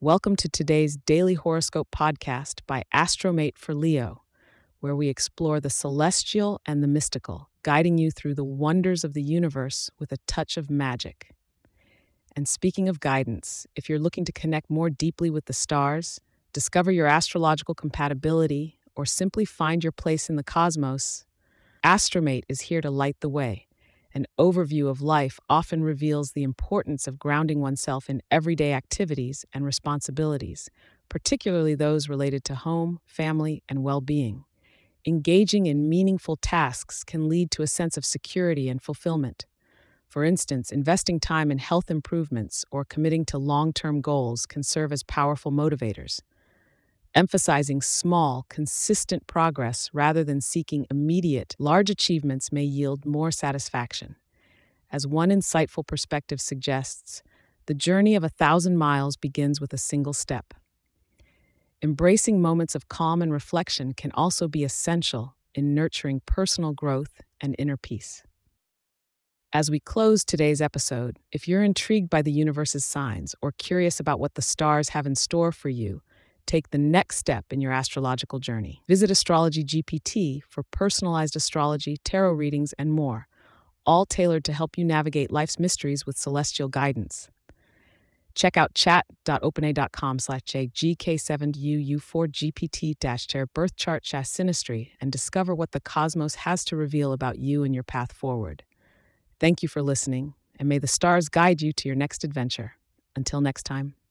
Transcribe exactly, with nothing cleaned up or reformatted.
Welcome to today's daily horoscope podcast by Astromate for Leo, where we explore the celestial and the mystical, guiding you through the wonders of the universe with a touch of magic. And speaking of guidance, if you're looking to connect more deeply with the stars, discover your astrological compatibility, or simply find your place in the cosmos, Astromate is here to light the way. An overview of life often reveals the importance of grounding oneself in everyday activities and responsibilities, particularly those related to home, family, and well-being. Engaging in meaningful tasks can lead to a sense of security and fulfillment. For instance, investing time in health improvements or committing to long-term goals can serve as powerful motivators. Emphasizing small, consistent progress rather than seeking immediate, large achievements may yield more satisfaction. As one insightful perspective suggests, the journey of a thousand miles begins with a single step. Embracing moments of calm and reflection can also be essential in nurturing personal growth and inner peace. As we close today's episode, if you're intrigued by the universe's signs or curious about what the stars have in store for you, take the next step in your astrological journey. Visit Astrology G P T for personalized astrology, tarot readings, and more, all tailored to help you navigate life's mysteries with celestial guidance. Check out chat.openai.com slash JGK7UU4GPT-Chair Birth Chart Chas Sinistry and discover what the cosmos has to reveal about you and your path forward. Thank you for listening, and may the stars guide you to your next adventure. Until next time.